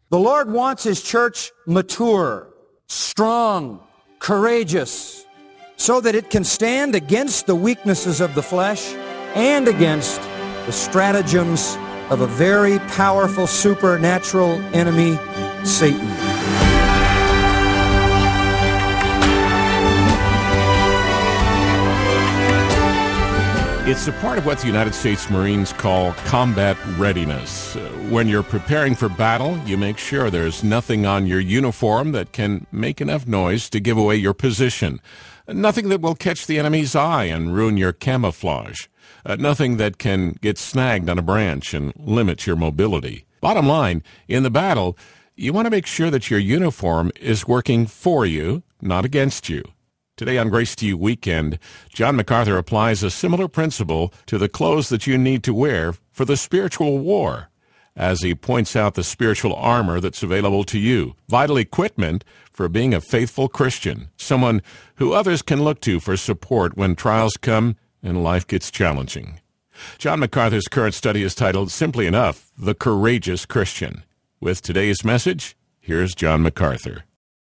The Lord wants His church mature, strong, courageous, so that it can stand against the weaknesses of the flesh and against the stratagems of a very powerful supernatural enemy, Satan. It's a part of what the United States Marines call combat readiness. When you're preparing for battle, you make sure there's nothing on your uniform that can make enough noise to give away your position. Nothing that will catch the enemy's eye and ruin your camouflage. Nothing that can get snagged on a branch and limit your mobility. Bottom line, in the battle, you want to make sure that your uniform is working for you, not against you. Today on Grace to You Weekend, John MacArthur applies a similar principle to the clothes that you need to wear for the spiritual war, as he points out the spiritual armor that's available to you, vital equipment for being a faithful Christian, someone who others can look to for support when trials come and life gets challenging. John MacArthur's current study is titled, simply enough, The Courageous Christian. With today's message, here's John MacArthur.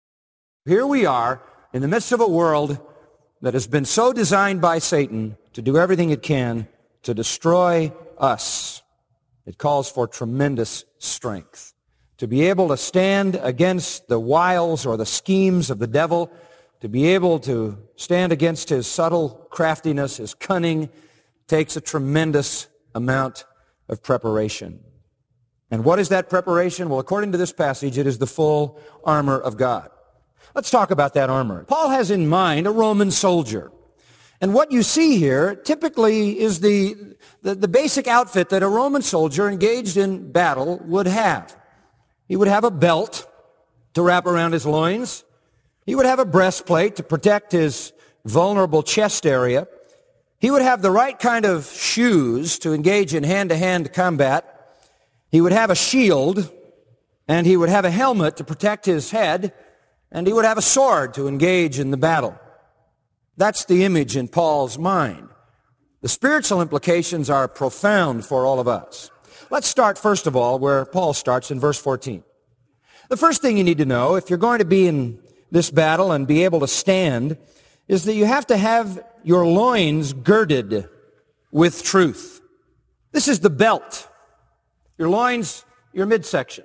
Here we are, in the midst of a world that has been so designed by Satan to do everything it can to destroy us. It calls for tremendous strength. To be able to stand against the wiles or the schemes of the devil, to be able to stand against his subtle craftiness, his cunning, takes a tremendous amount of preparation. And what is that preparation? Well, according to this passage, it is the full armor of God. Let's talk about that armor. Paul has in mind a Roman soldier. And what you see here typically is the basic outfit that a Roman soldier engaged in battle would have. He would have a belt to wrap around his loins. He would have a breastplate to protect his vulnerable chest area. He would have the right kind of shoes to engage in hand-to-hand combat. He would have a shield, and he would have a helmet to protect his head, and he would have a sword to engage in the battle. That's the image in Paul's mind. The spiritual implications are profound for all of us. Let's start, first of all, where Paul starts in verse 14. The first thing you need to know, if you're going to be in this battle and be able to stand, is that you have to have your loins girded with truth. This is the belt. Your loins, your midsection.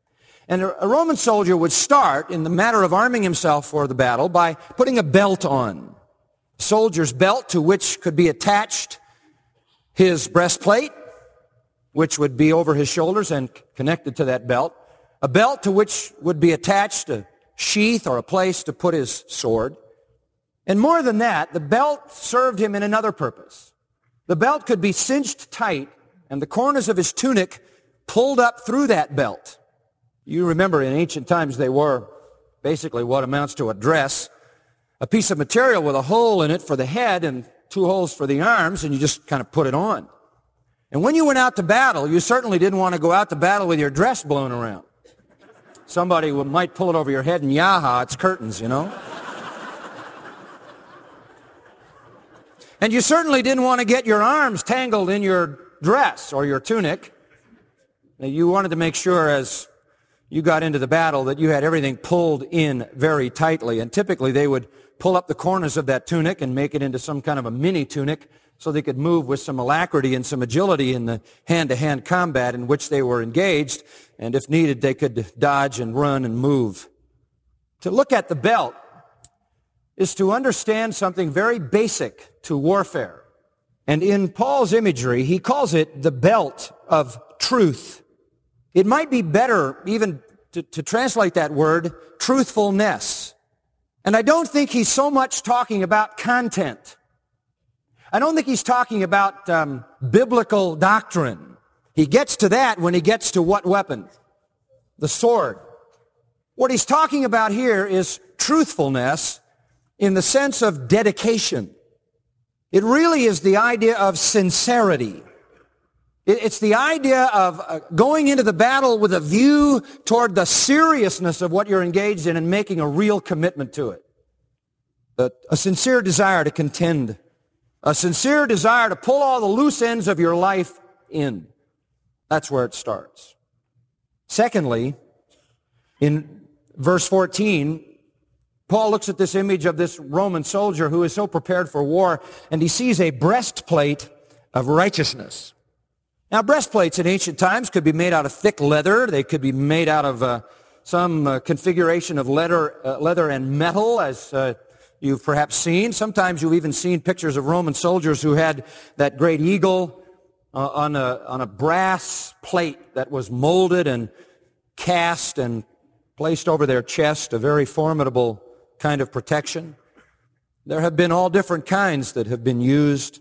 And a Roman soldier would start in the matter of arming himself for the battle by putting a belt on. A soldier's belt, to which could be attached his breastplate, which would be over his shoulders and connected to that belt. A belt to which would be attached a sheath or a place to put his sword. And more than that, the belt served him in another purpose. The belt could be cinched tight and the corners of his tunic pulled up through that belt. You remember in ancient times they wore basically what amounts to a dress, a piece of material with a hole in it for the head and 2 holes for the arms, and you just kind of put it on. And when you went out to battle, you certainly didn't want to go out to battle with your dress blown around. Somebody might pull it over your head and yaha, it's curtains, you know. And you certainly didn't want to get your arms tangled in your dress or your tunic. You wanted to make sure as you got into the battle that you had everything pulled in very tightly. And typically they would pull up the corners of that tunic and make it into some kind of a mini tunic so they could move with some alacrity and some agility in the hand-to-hand combat in which they were engaged. And if needed, they could dodge and run and move. To look at the belt is to understand something very basic to warfare. And in Paul's imagery, he calls it the belt of truth. It might be better even to translate that word, truthfulness. And I don't think he's so much talking about content. I don't think he's talking about biblical doctrine. He gets to that when he gets to what weapon? The sword. What he's talking about here is truthfulness in the sense of dedication. It really is the idea of sincerity. It's the idea of going into the battle with a view toward the seriousness of what you're engaged in and making a real commitment to it. A sincere desire to contend. A sincere desire to pull all the loose ends of your life in. That's where it starts. Secondly, In verse 14, Paul looks at this image of this Roman soldier who is so prepared for war, and he sees a breastplate of righteousness. Now, breastplates in ancient times could be made out of thick leather. They could be made out of some configuration of leather and metal, as you've perhaps seen. Sometimes you've even seen pictures of Roman soldiers who had that great eagle on a brass plate that was molded and cast and placed over their chest, a very formidable kind of protection. There have been all different kinds that have been used.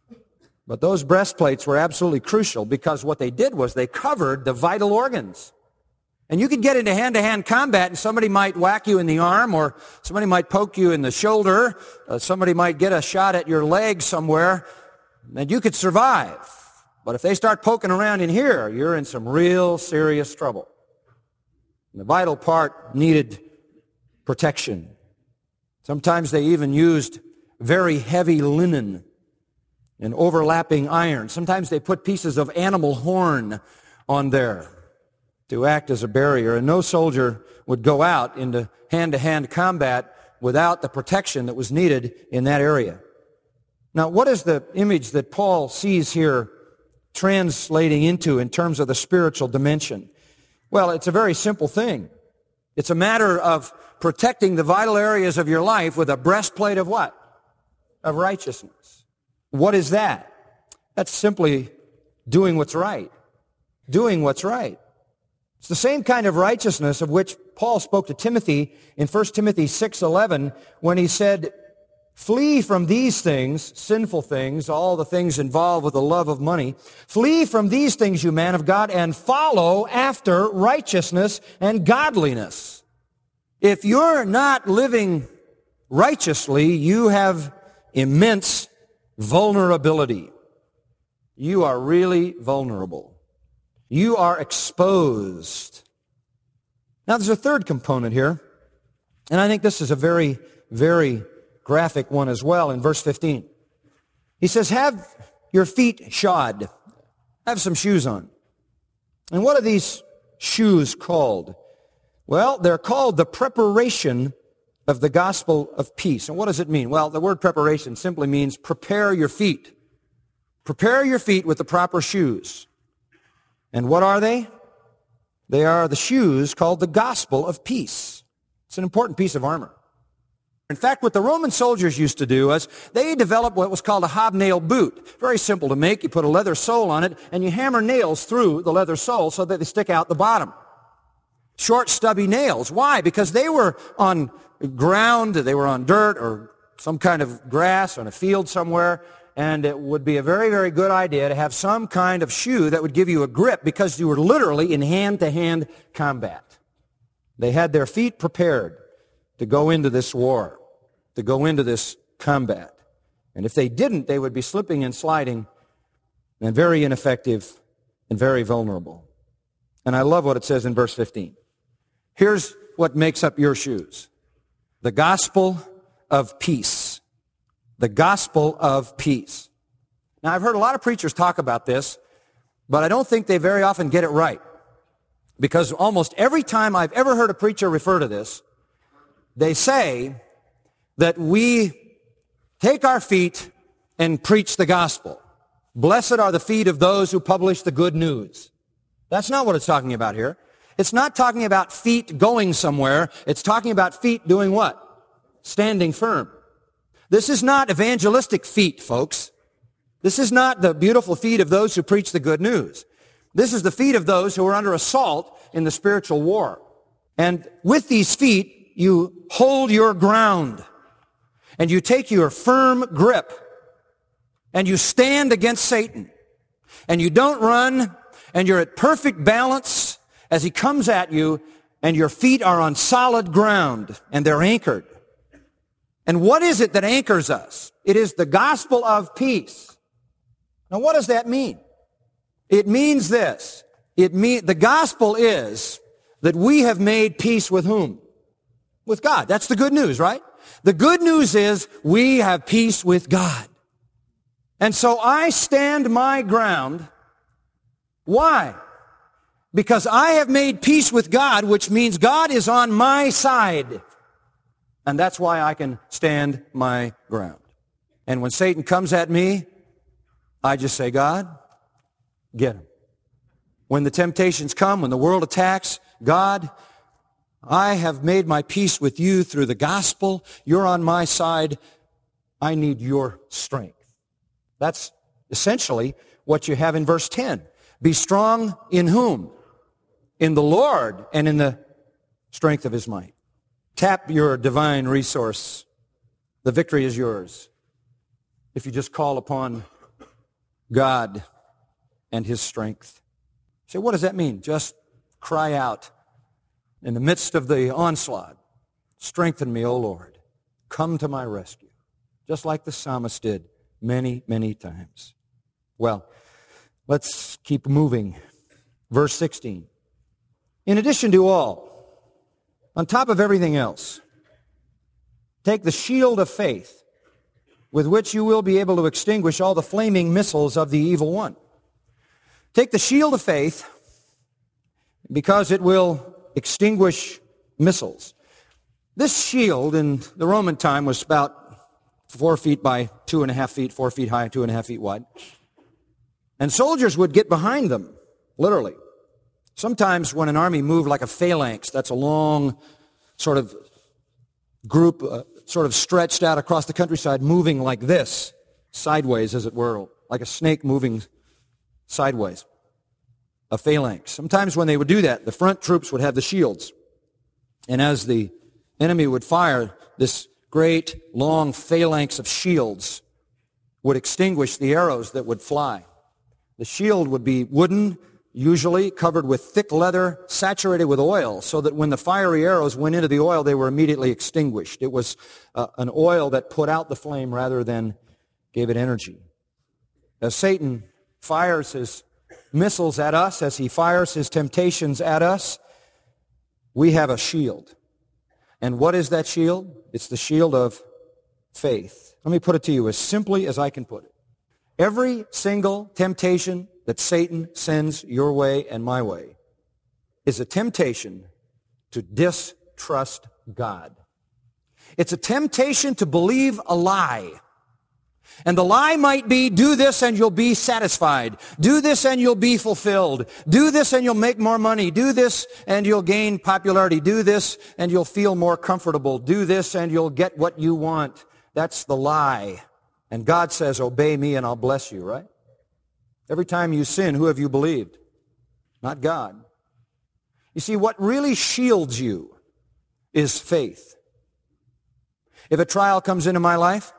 But those breastplates were absolutely crucial because what they did was they covered the vital organs. And you could get into hand-to-hand combat and somebody might whack you in the arm or somebody might poke you in the shoulder. Somebody might get a shot at your leg somewhere and you could survive. But if they start poking around in here, you're in some real serious trouble. And the vital part needed protection. Sometimes they even used very heavy linen and overlapping iron. Sometimes they put pieces of animal horn on there to act as a barrier. And no soldier would go out into hand-to-hand combat without the protection that was needed in that area. Now, what is the image that Paul sees here translating into in terms of the spiritual dimension? Well, it's a very simple thing. It's a matter of protecting the vital areas of your life with a breastplate of what? Of righteousness. What is that? That's simply doing what's right. Doing what's right. It's the same kind of righteousness of which Paul spoke to Timothy in 1 Timothy 6:11 when he said, flee from these things, sinful things, all the things involved with the love of money. Flee from these things, you man of God, and follow after righteousness and godliness. If you're not living righteously, you have immense vulnerability. You are really vulnerable. You are exposed. Now, there's a third component here, and I think this is a very, very graphic one as well in verse 15. He says, have your feet shod. Have some shoes on. And what are these shoes called? Well, they're called the preparation of the gospel of peace. And what does it mean? Well, the word preparation simply means prepare your feet. Prepare your feet with the proper shoes. And what are they? They are the shoes called the gospel of peace. It's an important piece of armor. In fact, what the Roman soldiers used to do was they developed what was called a hobnail boot. Very simple to make. You put a leather sole on it, and you hammer nails through the leather sole so that they stick out the bottom. Short, stubby nails. Why? Because they were on ground, they were on dirt or some kind of grass on a field somewhere, and it would be a very, very good idea to have some kind of shoe that would give you a grip because you were literally in hand-to-hand combat. They had their feet prepared to go into this war, to go into this combat. And if they didn't, they would be slipping and sliding and very ineffective and very vulnerable. And I love what it says in verse 15. Here's what makes up your shoes. The gospel of peace. The gospel of peace. Now, I've heard a lot of preachers talk about this, but I don't think they very often get it right. Because almost every time I've ever heard a preacher refer to this, they say that we take our feet and preach the gospel. Blessed are the feet of those who publish the good news. That's not what it's talking about here. It's not talking about feet going somewhere. It's talking about feet doing what? Standing firm. This is not evangelistic feet, folks. This is not the beautiful feet of those who preach the good news. This is the feet of those who are under assault in the spiritual war. And with these feet, you hold your ground. And you take your firm grip. And you stand against Satan. And you don't run. And you're at perfect balance as he comes at you. And your feet are on solid ground. And they're anchored. And what is it that anchors us? It is the gospel of peace. Now, what does that mean? It means this. The gospel is that we have made peace with whom? With God. That's the good news, right? The good news is we have peace with God. And so I stand my ground. Why? Because I have made peace with God, which means God is on my side. And that's why I can stand my ground. And when Satan comes at me, I just say, God, get him. When the temptations come, when the world attacks, God, I have made my peace with you through the gospel. You're on my side. I need your strength. That's essentially what you have in verse 10. Be strong in whom? In the Lord and in the strength of his might. Tap your divine resource. The victory is yours. If you just call upon God and his strength. So what does that mean? Just cry out in the midst of the onslaught. Strengthen me, O Lord. Come to my rescue. Just like the psalmist did many, many times. Well, let's keep moving. Verse 16. In addition to all, on top of everything else, take the shield of faith with which you will be able to extinguish all the flaming missiles of the evil one. Take the shield of faith because it will extinguish missiles. This shield in the Roman time was about 4 feet by 2.5 feet, 4 feet high, 2.5 feet wide. And soldiers would get behind them, literally. Sometimes when an army moved like a phalanx, that's a long sort of group, sort of stretched out across the countryside, moving like this, sideways as it were, like a snake moving sideways, a phalanx. Sometimes when they would do that, the front troops would have the shields. And as the enemy would fire, this great long phalanx of shields would extinguish the arrows that would fly. The shield would be wooden, usually covered with thick leather, saturated with oil, so that when the fiery arrows went into the oil, they were immediately extinguished. It was an oil that put out the flame rather than gave it energy. As Satan fires his missiles at us, as he fires his temptations at us, we have a shield. And what is that shield? It's the shield of faith. Let me put it to you as simply as I can put it. Every single temptation that Satan sends your way and my way is a temptation to distrust God. It's a temptation to believe a lie. And the lie might be, do this and you'll be satisfied. Do this and you'll be fulfilled. Do this and you'll make more money. Do this and you'll gain popularity. Do this and you'll feel more comfortable. Do this and you'll get what you want. That's the lie. And God says, obey me and I'll bless you, right? Every time you sin, who have you believed? Not God. You see, what really shields you is faith. If a trial comes into my life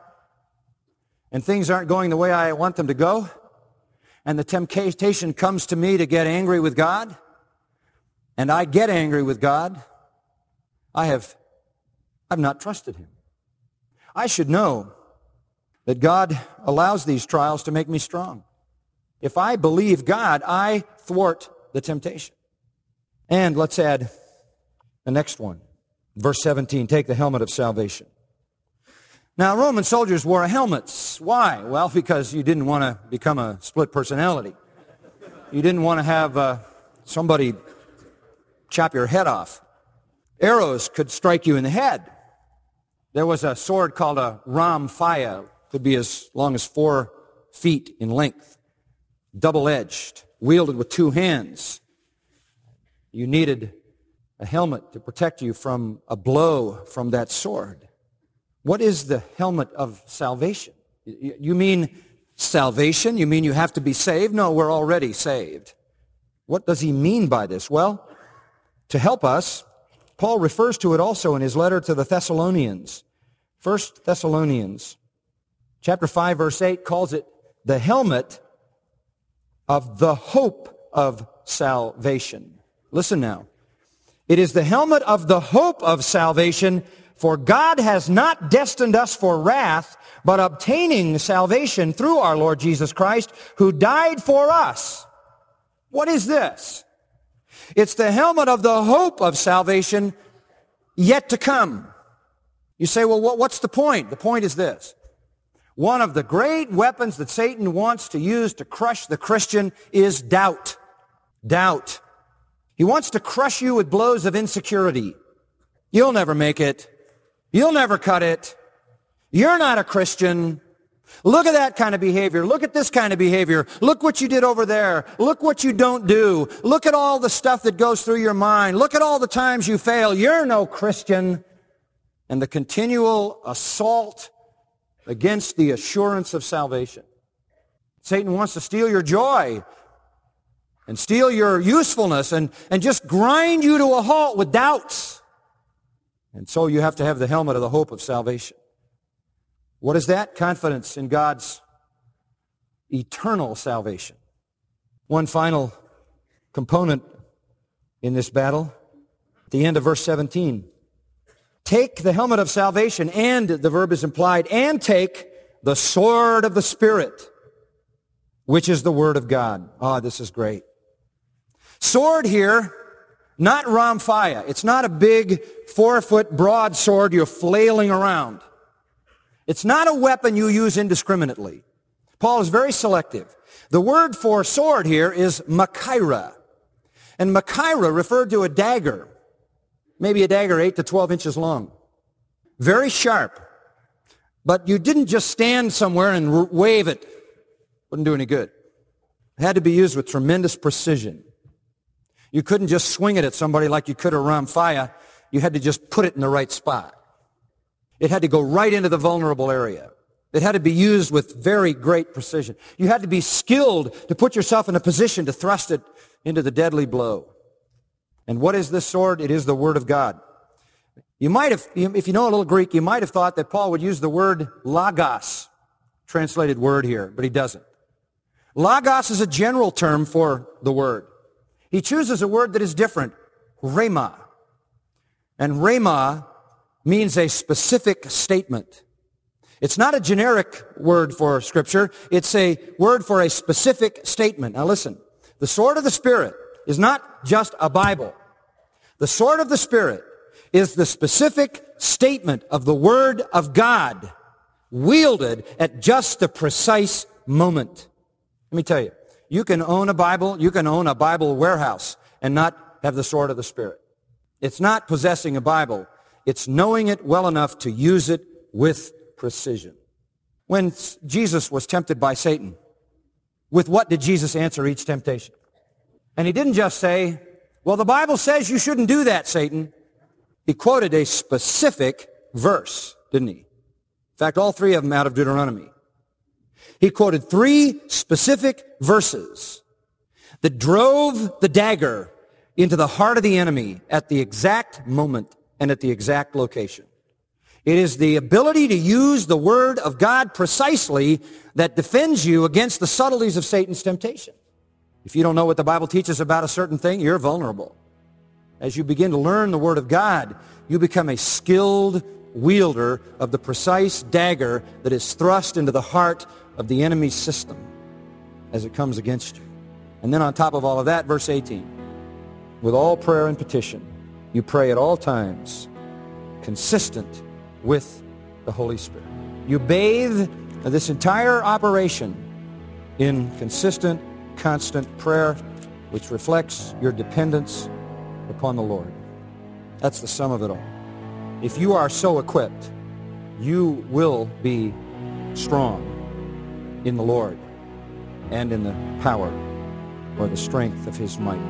and things aren't going the way I want them to go, and the temptation comes to me to get angry with God, and I get angry with God, I've not trusted him. I should know that God allows these trials to make me strong. If I believe God, I thwart the temptation. And let's add the next one. Verse 17, take the helmet of salvation. Now, Roman soldiers wore helmets. Why? Well, because you didn't want to become a split personality. You didn't want to have somebody chop your head off. Arrows could strike you in the head. There was a sword called a rhamphia. Could be as long as 4 feet in length. Double-edged, wielded with 2 hands. You needed a helmet to protect you from a blow from that sword. What is the helmet of salvation? You mean salvation? You mean you have to be saved? No, we're already saved. What does he mean by this? Well, to help us, Paul refers to it also in his letter to the Thessalonians. 1 Thessalonians chapter 5, verse 8 calls it the helmet of the hope of salvation. Listen now. It is the helmet of the hope of salvation, for God has not destined us for wrath, but obtaining salvation through our Lord Jesus Christ, who died for us. What is this? It's the helmet of the hope of salvation yet to come. You say, well, what's the point? The point is this. One of the great weapons that Satan wants to use to crush the Christian is doubt. Doubt. He wants to crush you with blows of insecurity. You'll never make it. You'll never cut it. You're not a Christian. Look at that kind of behavior. Look at this kind of behavior. Look what you did over there. Look what you don't do. Look at all the stuff that goes through your mind. Look at all the times you fail. You're no Christian. And the continual assault against the assurance of salvation. Satan wants to steal your joy and steal your usefulness and just grind you to a halt with doubts. And so you have to have the helmet of the hope of salvation. What is that? Confidence in God's eternal salvation. One final component in this battle, at the end of verse 17. Take the helmet of salvation, and the verb is implied, and take the sword of the Spirit, which is the Word of God. This is great. Sword here, not ramphia. It's not a big 4-foot broad sword you're flailing around. It's not a weapon you use indiscriminately. Paul is very selective. The word for sword here is machaira. And machaira referred to a dagger, maybe a dagger 8 to 12 inches long. Very sharp. But you didn't just stand somewhere and wave it. Wouldn't do any good. It had to be used with tremendous precision. You couldn't just swing it at somebody like you could a ramphia. You had to just put it in the right spot. It had to go right into the vulnerable area. It had to be used with very great precision. You had to be skilled to put yourself in a position to thrust it into the deadly blow. And what is this sword? It is the Word of God. You might have, if you know a little Greek, you might have thought that Paul would use the word logos, translated word here, but he doesn't. Logos is a general term for the Word. He chooses a word that is different, rhema. And rhema means a specific statement. It's not a generic word for Scripture. It's a word for a specific statement. Now listen, the sword of the Spirit is not just a Bible. The sword of the Spirit is the specific statement of the Word of God, wielded at just the precise moment. Let me tell you, you can own a Bible, you can own a Bible warehouse and not have the sword of the Spirit. It's not possessing a Bible. It's knowing it well enough to use it with precision. When Jesus was tempted by Satan, with what did Jesus answer each temptation? And he didn't just say, well, the Bible says you shouldn't do that, Satan. He quoted a specific verse, didn't he? In fact, all three of them out of Deuteronomy. He quoted 3 specific verses that drove the dagger into the heart of the enemy at the exact moment and at the exact location. It is the ability to use the Word of God precisely that defends you against the subtleties of Satan's temptation. If you don't know what the Bible teaches about a certain thing, you're vulnerable. As you begin to learn the Word of God, you become a skilled wielder of the precise dagger that is thrust into the heart of the enemy's system as it comes against you. And then on top of all of that, verse 18, with all prayer and petition, you pray at all times, consistent with the Holy Spirit. You bathe this entire operation in consistent, constant prayer, which reflects your dependence upon the Lord. That's the sum of it all. If you are so equipped, you will be strong in the Lord and in the power or the strength of His might.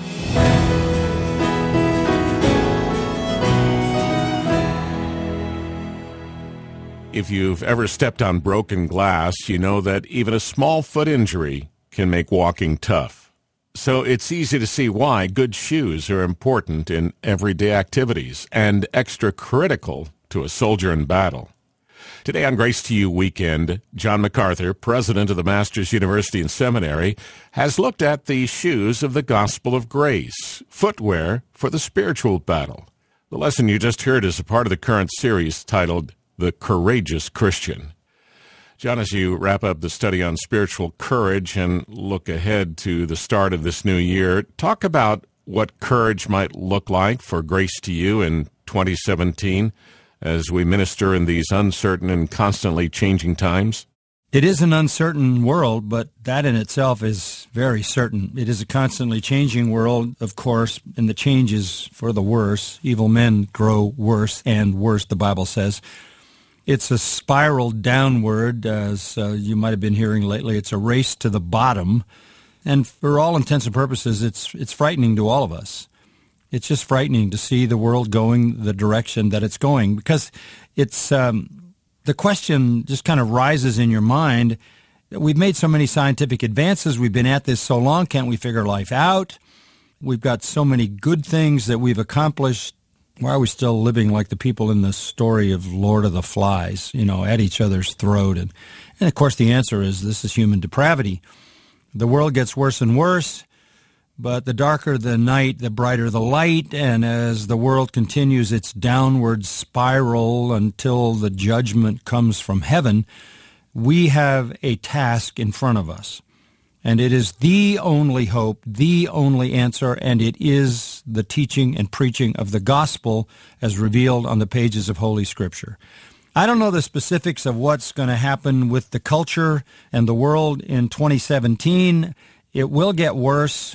If you've ever stepped on broken glass, you know that even a small foot injury can make walking tough. So it's easy to see why good shoes are important in everyday activities and extra critical to a soldier in battle. Today on Grace to You Weekend, John MacArthur, president of the Masters University and Seminary, has looked at the shoes of the gospel of grace, footwear for the spiritual battle. The lesson you just heard is a part of the current series titled The Courageous Christian. John, as you wrap up the study on spiritual courage and look ahead to the start of this new year, talk about what courage might look like for Grace to You in 2017 as we minister in these uncertain and constantly changing times. It is an uncertain world, but that in itself is very certain. It is a constantly changing world, of course, and the change is for the worse. Evil men grow worse and worse, the Bible says. It's a spiral downward, as you might have been hearing lately. It's a race to the bottom. And for all intents and purposes, it's frightening to all of us. It's just frightening to see the world going the direction that it's going, because it's the question just kind of rises in your mind. We've made so many scientific advances. We've been at this so long. Can't we figure life out? We've got so many good things that we've accomplished. Why are we still living like the people in the story of Lord of the Flies, at each other's throat? And of course, the answer is this is human depravity. The world gets worse and worse, but the darker the night, the brighter the light. And as the world continues its downward spiral until the judgment comes from heaven, we have a task in front of us. And it is the only hope, the only answer, and it is the teaching and preaching of the gospel as revealed on the pages of Holy Scripture. I don't know the specifics of what's going to happen with the culture and the world in 2017. It will get worse,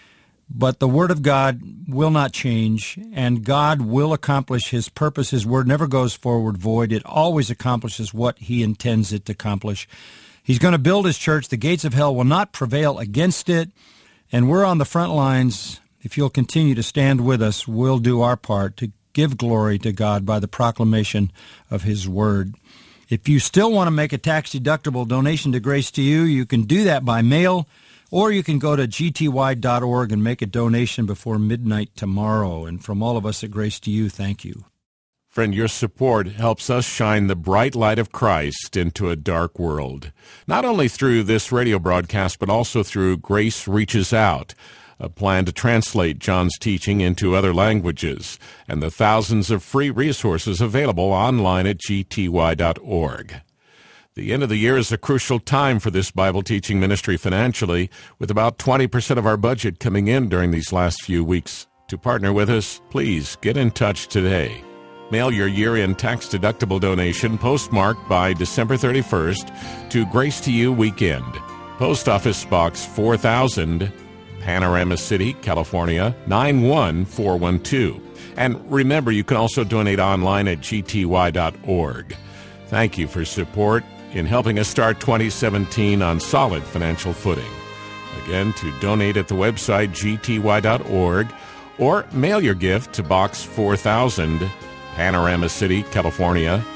but the Word of God will not change, and God will accomplish His purpose. His Word never goes forward void. It always accomplishes what He intends it to accomplish. He's going to build His church. The gates of hell will not prevail against it. And we're on the front lines. If you'll continue to stand with us, we'll do our part to give glory to God by the proclamation of His Word. If you still want to make a tax-deductible donation to Grace to You, you can do that by mail, or you can go to gty.org and make a donation before midnight tomorrow. And from all of us at Grace to You, thank you. Friend, your support helps us shine the bright light of Christ into a dark world. Not only through this radio broadcast, but also through Grace Reaches Out, a plan to translate John's teaching into other languages, and the thousands of free resources available online at gty.org. The end of the year is a crucial time for this Bible teaching ministry financially, with about 20% of our budget coming in during these last few weeks. To partner with us, please get in touch today. Mail your year-end tax-deductible donation postmarked by December 31st to Grace to You Weekend. Post Office Box 4000, Panorama City, California, 91412. And remember, you can also donate online at gty.org. Thank you for support in helping us start 2017 on solid financial footing. Again, to donate at the website gty.org or mail your gift to Box 4000, Panorama City, California,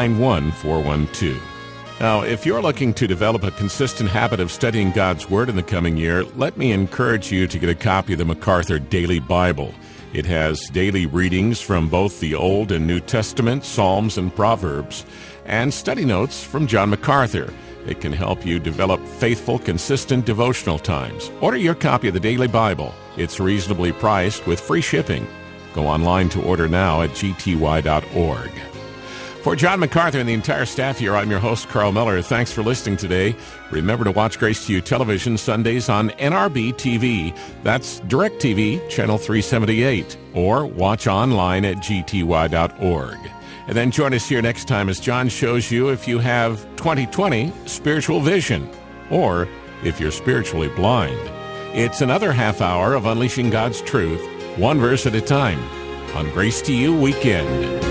91412. Now, if you're looking to develop a consistent habit of studying God's Word in the coming year, let me encourage you to get a copy of the MacArthur Daily Bible. It has daily readings from both the Old and New Testament, Psalms, and Proverbs, and study notes from John MacArthur. It can help you develop faithful, consistent devotional times. Order your copy of the Daily Bible. It's reasonably priced with free shipping. Go online to order now at gty.org. For John MacArthur and the entire staff here, I'm your host, Carl Miller. Thanks for listening today. Remember to watch Grace to You television Sundays on NRB TV. That's DirecTV, Channel 378. Or watch online at gty.org. And then join us here next time as John shows you if you have 20/20 spiritual vision, or if you're spiritually blind. It's another half hour of unleashing God's truth, one verse at a time, on Grace to You Weekend.